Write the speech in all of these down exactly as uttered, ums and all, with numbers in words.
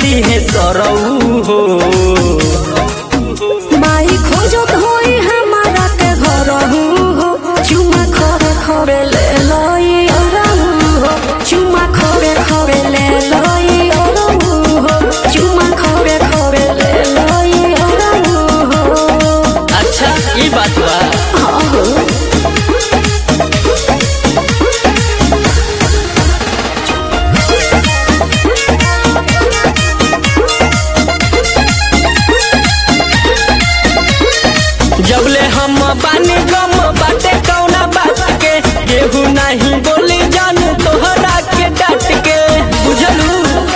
दिहे सरऊ हो। माई खोजत होई हमारा के घर हो, चुमा खरे खरे ले लई अरऊ हो, चुमा खरे खरे ले लई अरऊ हो, चुमा खरे खरे ले लई अरऊ हो। अच्छा ये बात बा। हाँ हो जबले हम बानी गम बाटे कौना बात के, केहू नहीं बोली जान तोहरा के डांट के, बुझलू।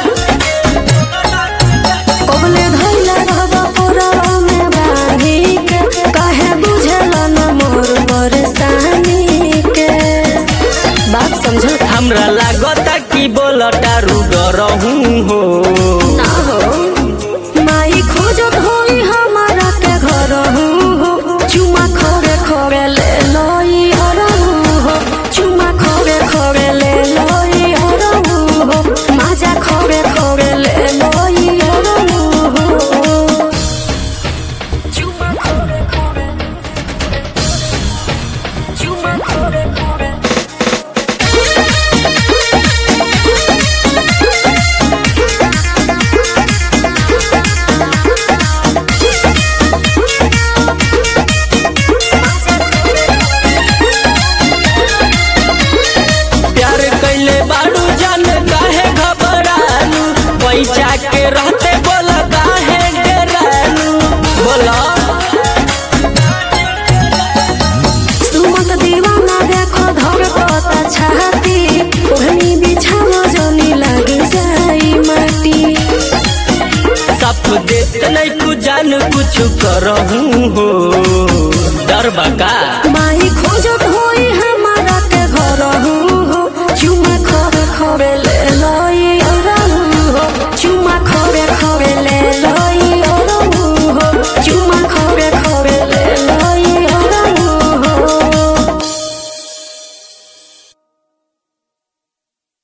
कबले धैला रहबा पुरवा में बांधी के, काहे बुझला न मोर परेशानी के। बात समझ हमरा लागता कि बोलटारू डरहू हो। ना हो माई खोजत होई हमारा के घर हो, चुमा खरे खरे ले लई अरऊ हो, चुमा खरे खरे ले लई अरऊ हो, माजा खरे खरे ले लई अरऊ हो। चुमा खरे खरे चुमा खरे खरे प्यार कैले बाड़ू जान काहे घबरालू, पैसा के रहते बोला काहे डरालू, बोला। सुमत दीवाना देखो धड़कता छाती, ओढ़नी बिछावा जनी लग जाई माटी। सब देत नहीं तू जान कुछ करहू हो, डर बका।